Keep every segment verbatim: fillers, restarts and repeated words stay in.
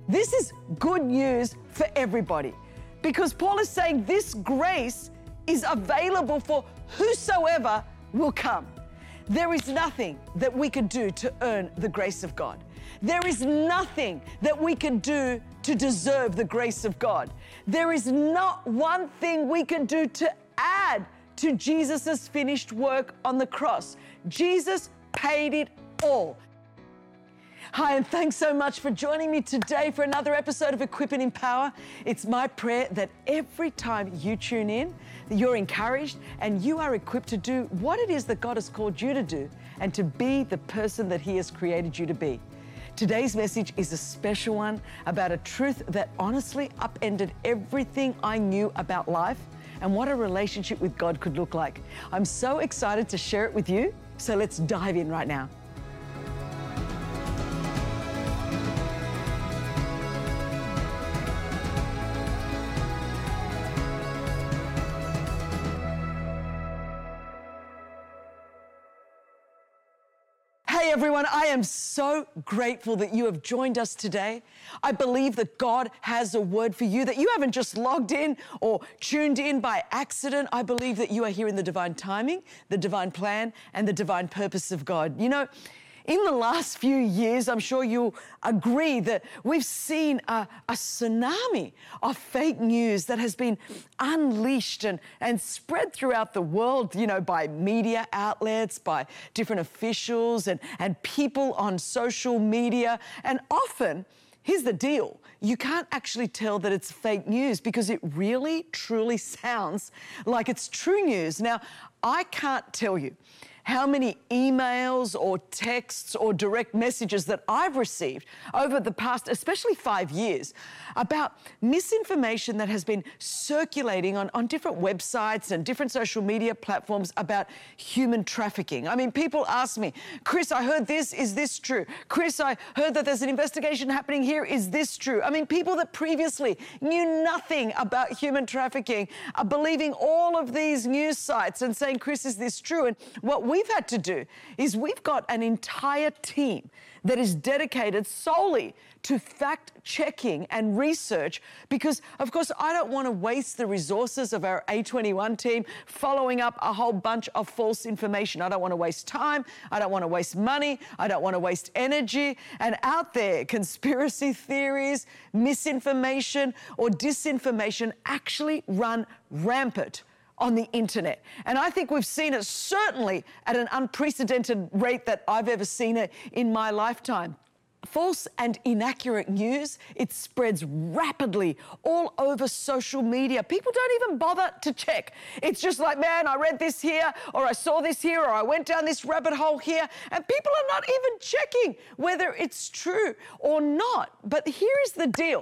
This is good news for everybody, because Paul is saying this grace is available for whosoever will come. There is nothing that we could do to earn the grace of God. There is nothing that we can do to deserve the grace of God. There is not one thing we can do to add to Jesus's finished work on the cross. Jesus paid it all. Hi, and thanks so much for joining me today for another episode of Equip and Empower. It's my prayer that every time you tune in, that you're encouraged and you are equipped to do what it is that God has called you to do and to be the person that He has created you to be. Today's message is a special one about a truth that honestly upended everything I knew about life and what a relationship with God could look like. I'm so excited to share it with you, so let's dive in right now. Hey everyone, I am so grateful that you have joined us today. I believe that God has a word for you, that you haven't just logged in or tuned in by accident. I believe that you are here in the divine timing, the divine plan, and the divine purpose of God. You know, in the last few years, I'm sure you'll agree that we've seen a, a tsunami of fake news that has been unleashed and, and spread throughout the world, you know, by media outlets, by different officials and, and people on social media. And often, here's the deal, you can't actually tell that it's fake news because it really, truly sounds like it's true news. Now, I can't tell you how many emails or texts or direct messages that I've received over the past, especially five years, about misinformation that has been circulating on, on different websites and different social media platforms about human trafficking. I mean, people ask me, Chris, I heard this, is this true? Chris, I heard that there's an investigation happening here, is this true? I mean, people that previously knew nothing about human trafficking are believing all of these news sites and saying, Chris, is this true? And what we we've had to do is we've got an entire team that is dedicated solely to fact-checking and research because, of course, I don't want to waste the resources of our A twenty-one team following up a whole bunch of false information. I don't want to waste time. I don't want to waste money. I don't want to waste energy. And out there, conspiracy theories, misinformation, or disinformation actually run rampant on the internet. And I think we've seen it certainly at an unprecedented rate that I've ever seen it in my lifetime. False and inaccurate news, it spreads rapidly all over social media. People don't even bother to check. It's just like, man, I read this here, or I saw this here, or I went down this rabbit hole here, and people are not even checking whether it's true or not. But here is the deal.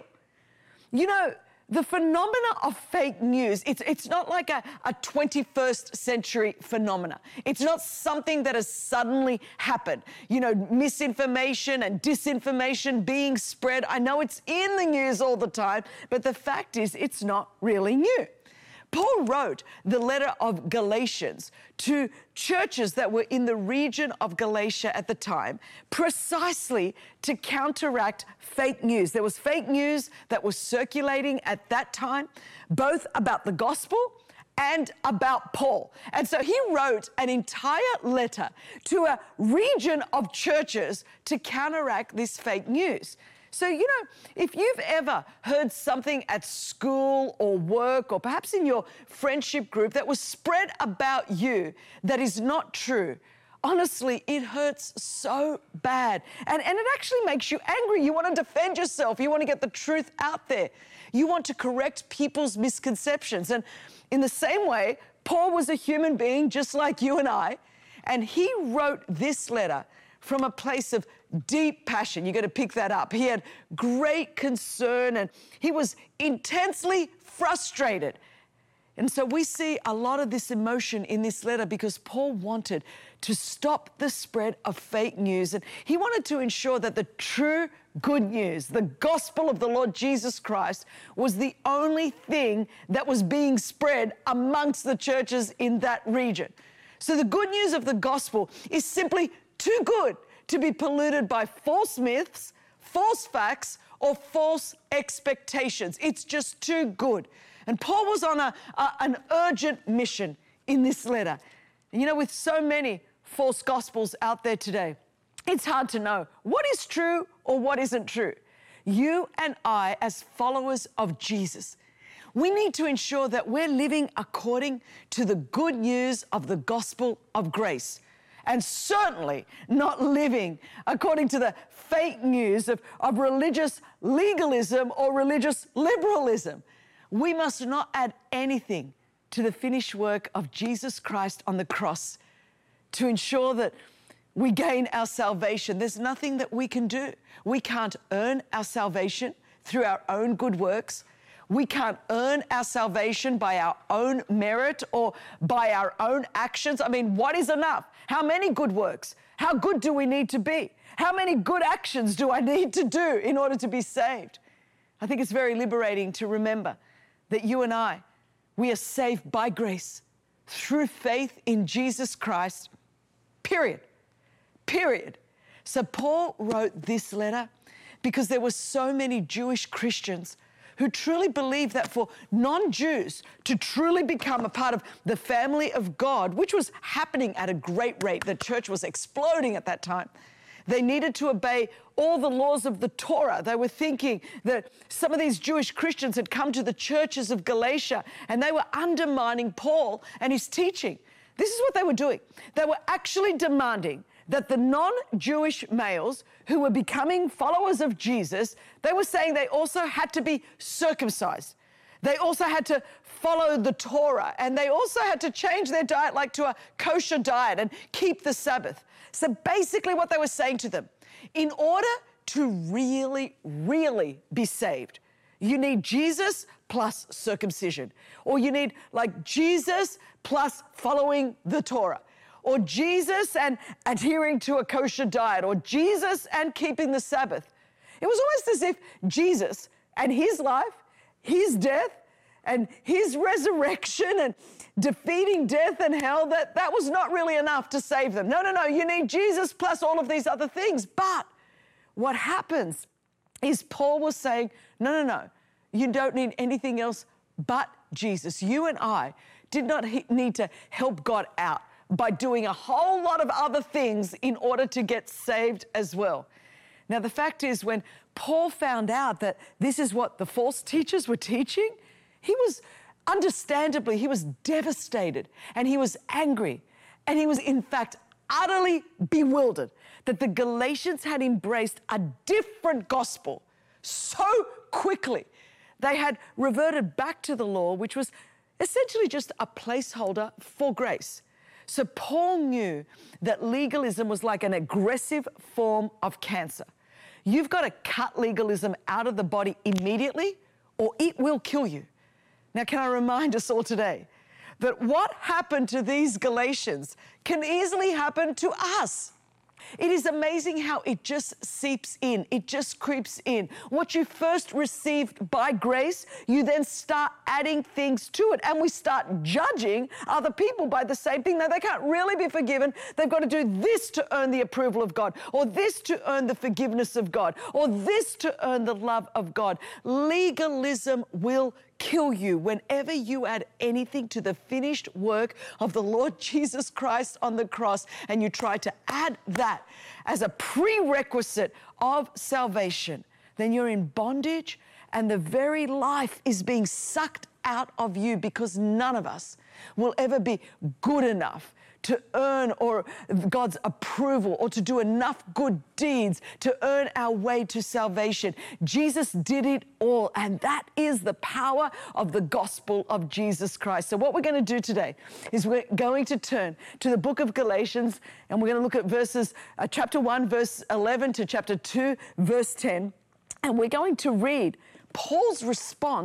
You know, the phenomena of fake news, it's, it's not like a, a twenty-first century phenomena. It's not something that has suddenly happened. You know, misinformation and disinformation being spread. I know it's in the news all the time, but the fact is it's not really new. Paul wrote the letter of Galatians to churches that were in the region of Galatia at the time, precisely to counteract fake news. There was fake news that was circulating at that time, both about the gospel and about Paul. And so he wrote an entire letter to a region of churches to counteract this fake news. So, you know, if you've ever heard something at school or work or perhaps in your friendship group that was spread about you that is not true, honestly, it hurts so bad. And, and it actually makes you angry. You want to defend yourself. You want to get the truth out there. You want to correct people's misconceptions. And in the same way, Paul was a human being just like you and I, and he wrote this letter from a place of deep passion. You got to pick that up. He had great concern and he was intensely frustrated. And so we see a lot of this emotion in this letter because Paul wanted to stop the spread of fake news, and he wanted to ensure that the true good news, the gospel of the Lord Jesus Christ, was the only thing that was being spread amongst the churches in that region. So the good news of the gospel is simply too good to be polluted by false myths, false facts, or false expectations. It's just too good. And Paul was on a, a, an urgent mission in this letter. And you know, with so many false gospels out there today, it's hard to know what is true or what isn't true. You and I, as followers of Jesus, we need to ensure that we're living according to the good news of the gospel of grace, and certainly not living according to the fake news of, of religious legalism or religious liberalism. We must not add anything to the finished work of Jesus Christ on the cross to ensure that we gain our salvation. There's nothing that we can do. We can't earn our salvation through our own good works. We can't earn our salvation by our own merit or by our own actions. I mean, what is enough? How many good works? How good do we need to be? How many good actions do I need to do in order to be saved? I think it's very liberating to remember that you and I, we are saved by grace through faith in Jesus Christ, period. Period. So Paul wrote this letter because there were so many Jewish Christians who truly believed that for non-Jews to truly become a part of the family of God, which was happening at a great rate, the church was exploding at that time, they needed to obey all the laws of the Torah. They were thinking that some of these Jewish Christians had come to the churches of Galatia and they were undermining Paul and his teaching. This is what they were doing. They were actually demanding that the non-Jewish males who were becoming followers of Jesus, they were saying they also had to be circumcised. They also had to follow the Torah, and they also had to change their diet like to a kosher diet and keep the Sabbath. So basically what they were saying to them, in order to really, really be saved, you need Jesus plus circumcision, or you need like Jesus plus following the Torah, or Jesus and adhering to a kosher diet, or Jesus and keeping the Sabbath. It was almost as if Jesus and his life, his death, and his resurrection and defeating death and hell, that that was not really enough to save them. No, no, no, you need Jesus plus all of these other things. But what happens is Paul was saying, no, no, no, you don't need anything else but Jesus. You and I did not need to help God out by doing a whole lot of other things in order to get saved as well. Now, the fact is, when Paul found out that this is what the false teachers were teaching, he was, understandably, he was devastated and he was angry. And he was, in fact, utterly bewildered that the Galatians had embraced a different gospel so quickly. They had reverted back to the law, which was essentially just a placeholder for grace. So Paul knew that legalism was like an aggressive form of cancer. You've got to cut legalism out of the body immediately, or it will kill you. Now, can I remind us all today that what happened to these Galatians can easily happen to us? It is amazing how it just seeps in. It just creeps in. What you first received by grace, you then start adding things to it. And we start judging other people by the same thing. Now, they can't really be forgiven. They've got to do this to earn the approval of God, or this to earn the forgiveness of God, or this to earn the love of God. Legalism will kill you whenever you add anything to the finished work of the Lord Jesus Christ on the cross, and you try to add that as a prerequisite of salvation. Then you're in bondage, and the very life is being sucked out of you, because none of us will ever be good enough to earn or God's approval, or to do enough good deeds to earn our way to salvation. Jesus did it all, and that is the power of the gospel of Jesus Christ. So what we're going to do today is we're going to turn to the book of Galatians, and we're going to look at verses, uh, chapter one, verse eleven to chapter two, verse ten, and we're going to read Paul's response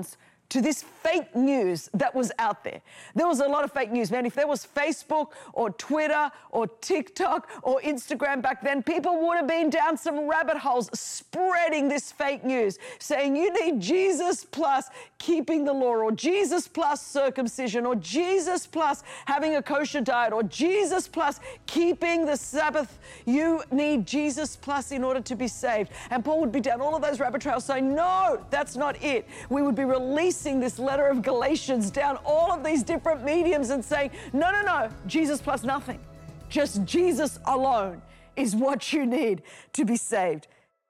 to this fake news that was out there. There was a lot of fake news, man. If there was Facebook or Twitter or TikTok or Instagram back then, people would have been down some rabbit holes spreading this fake news, saying you need Jesus plus keeping the law, or Jesus plus circumcision, or Jesus plus having a kosher diet, or Jesus plus keeping the Sabbath. You need Jesus plus in order to be saved. And Paul would be down all of those rabbit trails saying, no, that's not it. We would be releasing this letter of Galatians down all of these different mediums and saying, no, no, no, Jesus plus nothing. Just Jesus alone is what you need to be saved.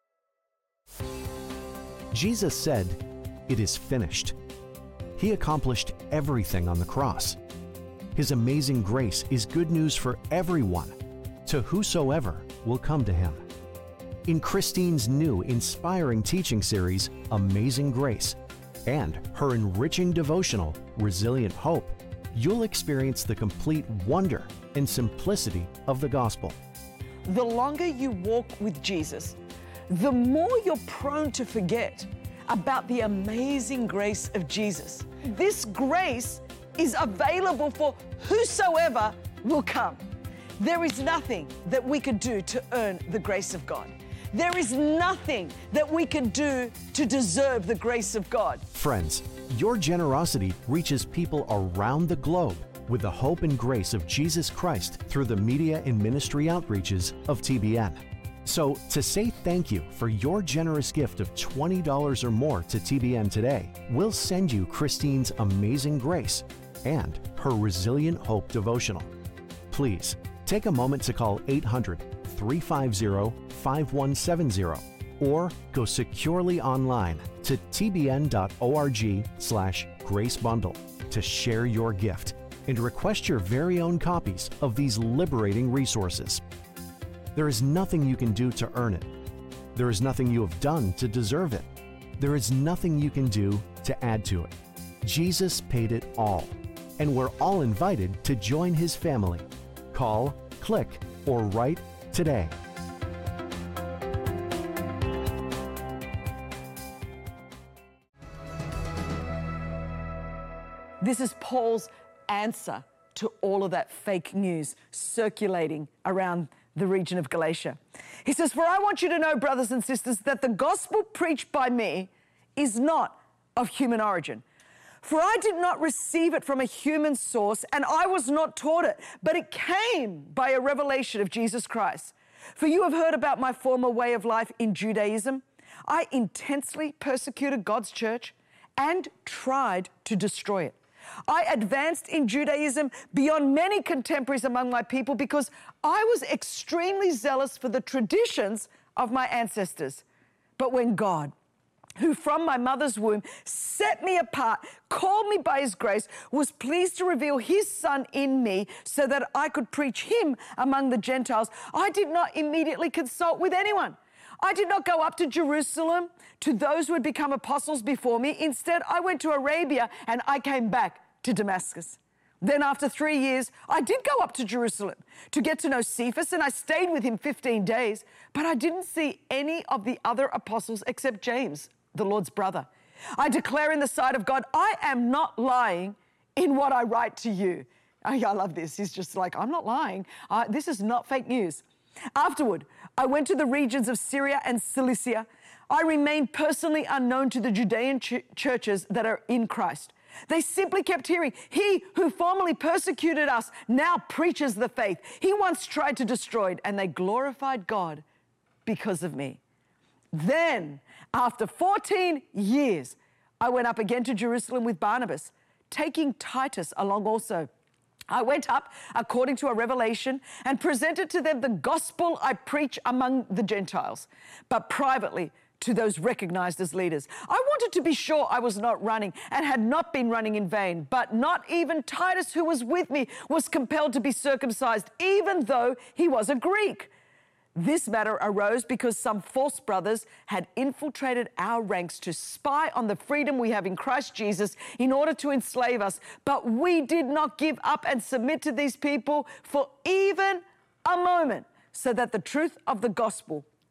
Jesus said, "It is finished." He accomplished everything on the cross. His amazing grace is good news for everyone, to whosoever will come to him. In Christine's new inspiring teaching series, Amazing Grace, and her enriching devotional, Resilient Hope, you'll experience the complete wonder and simplicity of the gospel. The longer you walk with Jesus, the more you're prone to forget about the amazing grace of Jesus. This grace is available for whosoever will come. There is nothing that we could do to earn the grace of God. There is nothing that we can do to deserve the grace of God. Friends, your generosity reaches people around the globe with the hope and grace of Jesus Christ through the media and ministry outreaches of T B N. So, to say thank you for your generous gift of twenty dollars or more to T B N today, we'll send you Christine's Amazing Grace and her Resilient Hope devotional. Please take a moment to call eight hundred, three five zero, five one seven zero or go securely online to tbn.org slash grace bundle to share your gift and request your very own copies of these liberating resources. There is nothing you can do to earn it. There is nothing you have done to deserve it. There is nothing you can do to add to it. Jesus paid it all, and we're all invited to join his family. Call, click, or write today. This is Paul's answer to all of that fake news circulating around the region of Galatia. He says, "For I want you to know, brothers and sisters, that the gospel preached by me is not of human origin. For I did not receive it from a human source, and I was not taught it, but it came by a revelation of Jesus Christ. For you have heard about my former way of life in Judaism. I intensely persecuted God's church and tried to destroy it. I advanced in Judaism beyond many contemporaries among my people because I was extremely zealous for the traditions of my ancestors. But when God, who from my mother's womb set me apart, called me by his grace, was pleased to reveal his son in me so that I could preach him among the Gentiles, I did not immediately consult with anyone. I did not go up to Jerusalem to those who had become apostles before me. Instead, I went to Arabia and I came back to Damascus. Then after three years, I did go up to Jerusalem to get to know Cephas, and I stayed with him fifteen days, but I didn't see any of the other apostles except James, the Lord's brother. I declare in the sight of God, I am not lying in what I write to you." Oh, yeah, I love this. He's just like, I'm not lying. Uh, this is not fake news. Afterward, I went to the regions of Syria and Cilicia. I remained personally unknown to the Judean ch- churches that are in Christ. They simply kept hearing, "He who formerly persecuted us now preaches the faith. He once tried to destroy it," and they glorified God because of me. Then, after fourteen years, I went up again to Jerusalem with Barnabas, taking Titus along also. I went up according to a revelation and presented to them the gospel I preach among the Gentiles, but privately to those recognized as leaders. I wanted to be sure I was not running and had not been running in vain, but not even Titus, who was with me, was compelled to be circumcised, even though he was a Greek. This matter arose because some false brothers had infiltrated our ranks to spy on the freedom we have in Christ Jesus in order to enslave us. But we did not give up and submit to these people for even a moment, so that the truth of the gospel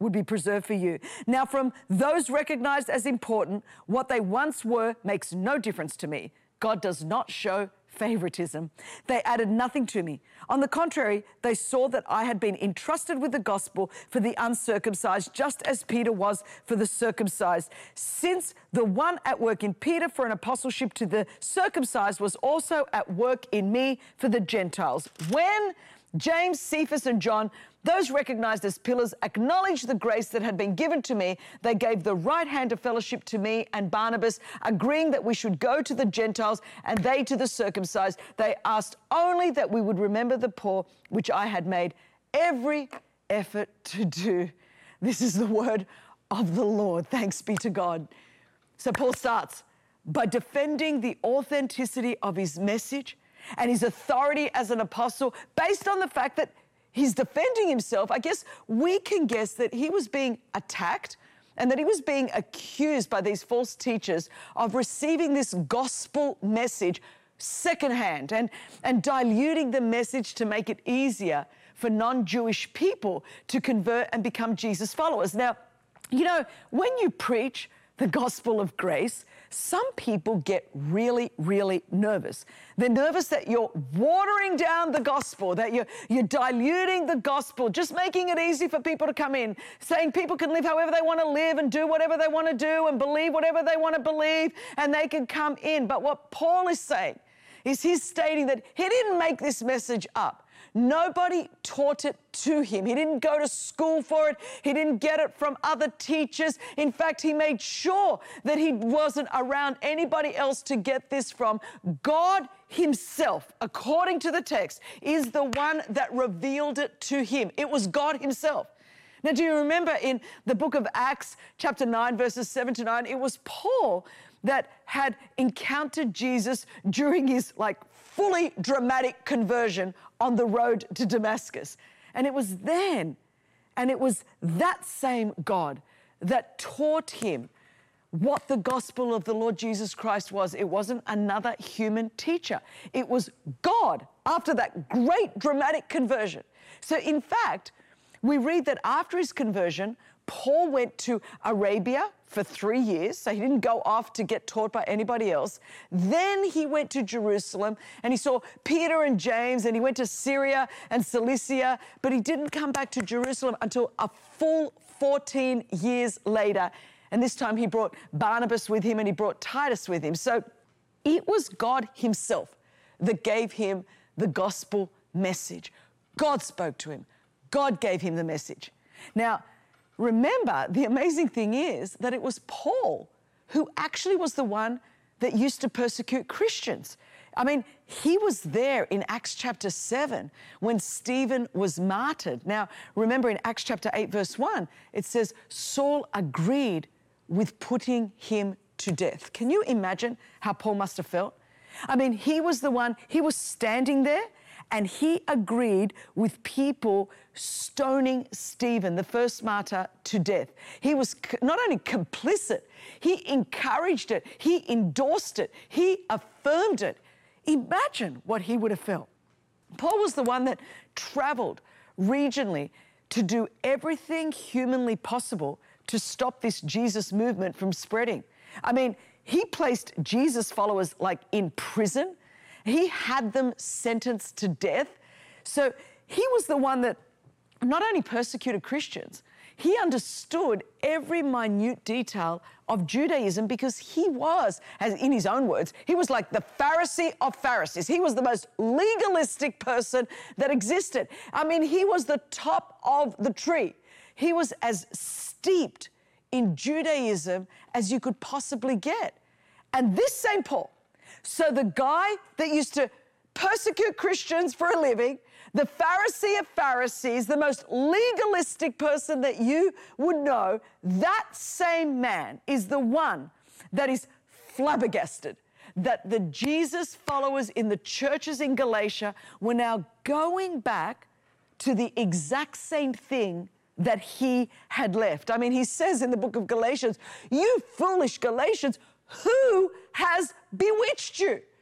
would be preserved for you. Now, from those recognized as important, what they once were makes no difference to me. God does not show favoritism. They added nothing to me. On the contrary, they saw that I had been entrusted with the gospel for the uncircumcised, just as Peter was for the circumcised. Since the one at work in Peter for an apostleship to the circumcised was also at work in me for the Gentiles. When James, Cephas, and John, those recognized as pillars, acknowledged the grace that had been given to me, they gave the right hand of fellowship to me and Barnabas, agreeing that we should go to the Gentiles and they to the circumcised. They asked only that we would remember the poor, which I had made every effort to do. This is the word of the Lord. Thanks be to God. So Paul starts by defending the authenticity of his message and his authority as an apostle based on the fact that he's defending himself. I guess we can guess that he was being attacked and that he was being accused by these false teachers of receiving this gospel message secondhand and, and diluting the message to make it easier for non-Jewish people to convert and become Jesus followers. Now, you know, when you preach the gospel of grace, some people get really, really nervous. They're nervous that you're watering down the gospel, that you're, you're diluting the gospel, just making it easy for people to come in, saying people can live however they want to live and do whatever they want to do and believe whatever they want to believe, and they can come in. But what Paul is saying is he's stating that he didn't make this message up. Nobody taught it to him. He didn't go to school for it. He didn't get it from other teachers. In fact, he made sure that he wasn't around anybody else to get this from. God himself, according to the text, is the one that revealed it to him. It was God himself. Now, do you remember in the book of Acts, chapter nine, verses seven to nine, it was Paul that had encountered Jesus during his like fully dramatic conversion on the road to Damascus. And it was then, and it was that same God that taught him what the gospel of the Lord Jesus Christ was. It wasn't another human teacher. It was God after that great dramatic conversion. So in fact, we read that after his conversion, Paul went to Arabia for three years, so he didn't go off to get taught by anybody else. Then he went to Jerusalem and he saw Peter and James, and he went to Syria and Cilicia, but he didn't come back to Jerusalem until a full fourteen years later. And this time he brought Barnabas with him and he brought Titus with him. So it was God himself that gave him the gospel message. God spoke to him. God gave him the message. Now, remember, the amazing thing is that it was Paul who actually was the one that used to persecute Christians. I mean, he was there in Acts chapter seven when Stephen was martyred. Now, remember in Acts chapter eight, verse one, it says, Saul agreed with putting him to death. Can you imagine how Paul must have felt? I mean, he was the one, he was standing there, and he agreed with people stoning Stephen, the first martyr, to death. He was not only complicit, he encouraged it, he endorsed it, he affirmed it. Imagine what he would have felt. Paul was the one that traveled regionally to do everything humanly possible to stop this Jesus movement from spreading. I mean, he placed Jesus followers like in prison. He had them sentenced to death. So he was the one that not only persecuted Christians, he understood every minute detail of Judaism because he was, as in his own words, he was like the Pharisee of Pharisees. He was the most legalistic person that existed. I mean, he was the top of the tree. He was as steeped in Judaism as you could possibly get. And this Saint Paul, so the guy that used to persecute Christians for a living, the Pharisee of Pharisees, the most legalistic person that you would know, that same man is the one that is flabbergasted that the Jesus followers in the churches in Galatia were now going back to the exact same thing that he had left. I mean, he says in the book of Galatians, you foolish Galatians, who has bewitched you?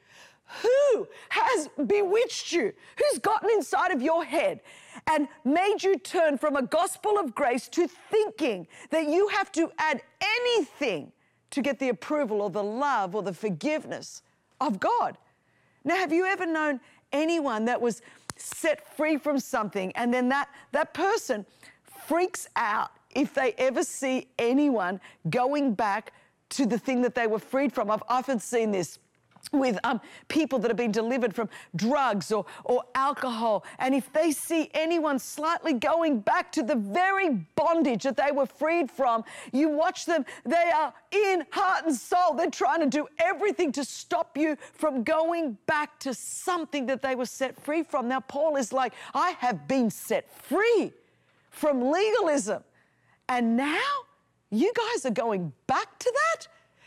Who has bewitched you? Who's gotten inside of your head and made you turn from a gospel of grace to thinking that you have to add anything to get the approval or the love or the forgiveness of God? Now, have you ever known anyone that was set free from something and then that, that person freaks out if they ever see anyone going back to the thing that they were freed from? I've often seen this with um, people that have been delivered from drugs or, or alcohol. And if they see anyone slightly going back to the very bondage that they were freed from, you watch them, they are in heart and soul. They're trying to do everything to stop you from going back to something that they were set free from. Now, Paul is like, I have been set free from legalism. And now you guys are going back to that?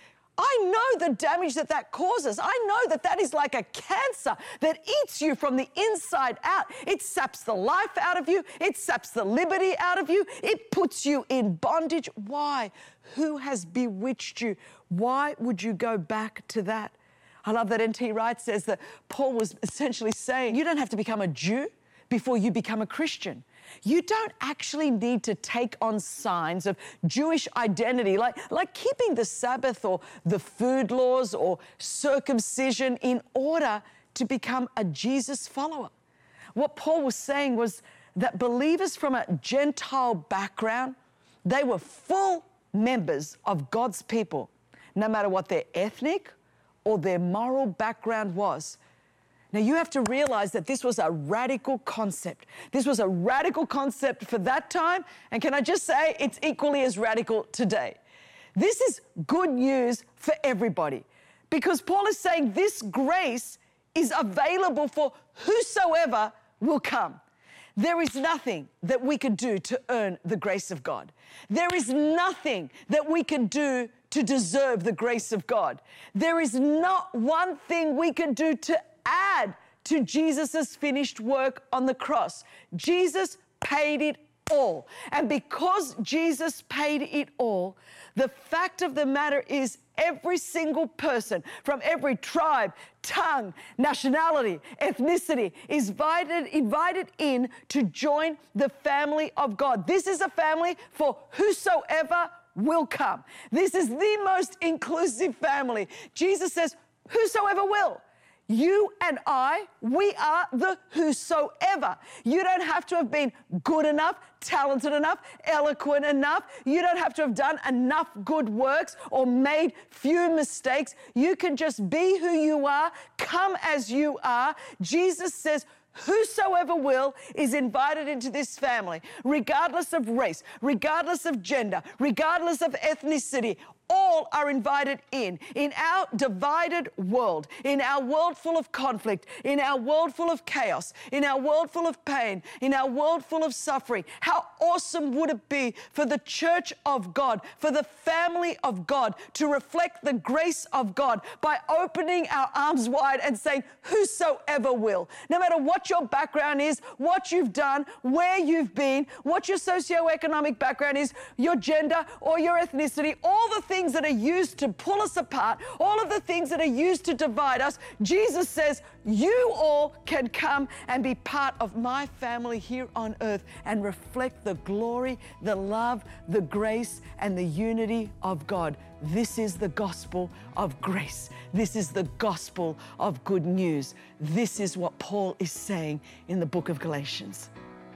I know the damage that that causes. I know that that is like a cancer that eats you from the inside out. It saps the life out of you. It saps the liberty out of you. It puts you in bondage. Why? Who has bewitched you? Why would you go back to that? I love that N T Wright says that Paul was essentially saying, you don't have to become a Jew before you become a Christian. You don't actually need to take on signs of Jewish identity, like, like keeping the Sabbath or the food laws or circumcision in order to become a Jesus follower. What Paul was saying was that believers from a Gentile background, they were full members of God's people, no matter what their ethnic or their moral background was. Now, you have to realize that this was a radical concept. This was a radical concept for that time, and can I just say, it's equally as radical today. This is good news for everybody, because Paul is saying this grace is available for whosoever will come. There is nothing that we could do to earn the grace of God. There is nothing that we can do to deserve the grace of God. There is not one thing we can do to add to Jesus' finished work on the cross. Jesus paid it all. And because Jesus paid it all, the fact of the matter is every single person from every tribe, tongue, nationality, ethnicity is invited, invited in to join the family of God. This is a family for whosoever will come. This is the most inclusive family. Jesus says, whosoever will. You and I, we are the whosoever. You don't have to have been good enough, talented enough, eloquent enough. You don't have to have done enough good works or made few mistakes. You can just be who you are, come as you are. Jesus says, whosoever will is invited into this family, regardless of race, regardless of gender, regardless of ethnicity. All are invited in. In our divided world, in our world full of conflict, in our world full of chaos, in our world full of pain, in our world full of suffering, how awesome would it be for the church of God, for the family of God to reflect the grace of God by opening our arms wide and saying, whosoever will. No matter what your background is, what you've done, where you've been, what your socioeconomic background is, your gender or your ethnicity, all the things that are used to pull us apart, all of the things that are used to divide us, Jesus says, you all can come and be part of my family here on earth and reflect the glory, the love, the grace, and the unity of God. This is the gospel of grace. This is the gospel of good news. This is what Paul is saying in the book of Galatians.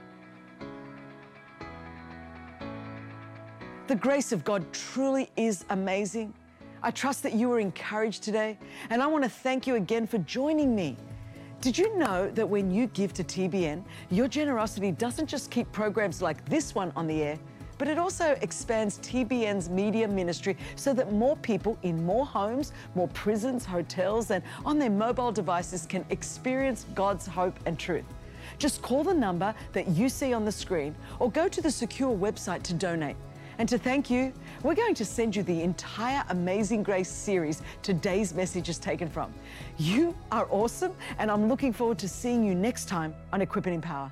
The grace of God truly is amazing. I trust that you were encouraged today, and I want to thank you again for joining me. Did you know that when you give to T B N, your generosity doesn't just keep programs like this one on the air, but it also expands T B N's media ministry so that more people in more homes, more prisons, hotels, and on their mobile devices can experience God's hope and truth. Just call the number that you see on the screen or go to the secure website to donate. And to thank you, we're going to send you the entire Amazing Grace series today's message is taken from. You are awesome, and I'm looking forward to seeing you next time on Equip and Empower.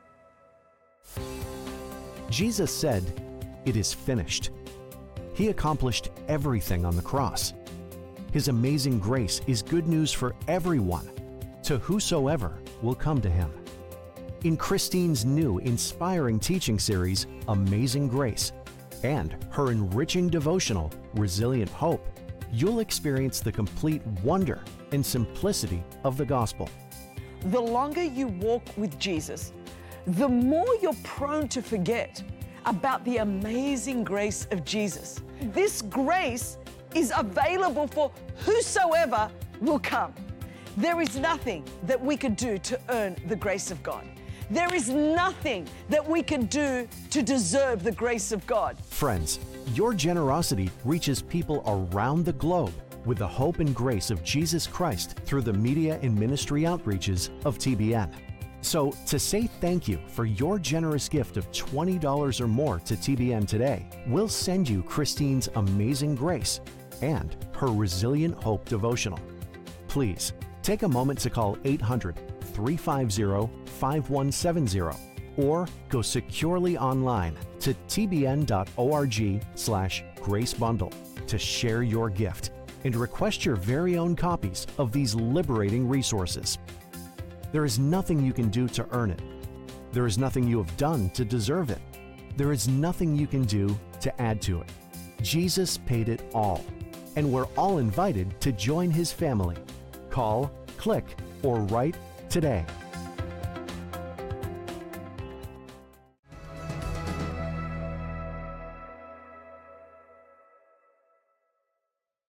Jesus said, "It is finished." He accomplished everything on the cross. His amazing grace is good news for everyone, to whosoever will come to Him. In Christine's new inspiring teaching series, Amazing Grace, and her enriching devotional, Resilient Hope, you'll experience the complete wonder and simplicity of the gospel. The longer you walk with Jesus, the more you're prone to forget about the amazing grace of Jesus. This grace is available for whosoever will come. There is nothing that we could do to earn the grace of God. There is nothing that we can do to deserve the grace of God. Friends, your generosity reaches people around the globe with the hope and grace of Jesus Christ through the media and ministry outreaches of T B N. So, to say thank you for your generous gift of twenty dollars or more to T B N today, we'll send you Christine's Amazing Grace and her Resilient Hope devotional. Please take a moment to call eight hundred, three five zero, five one seven zero or go securely online to tbn.org slash grace bundle to share your gift and request your very own copies of these liberating resources. There is nothing you can do to earn it. There is nothing you have done to deserve it. There is nothing you can do to add to it. Jesus paid it all, and we're all invited to join His family. Call, click, or write today.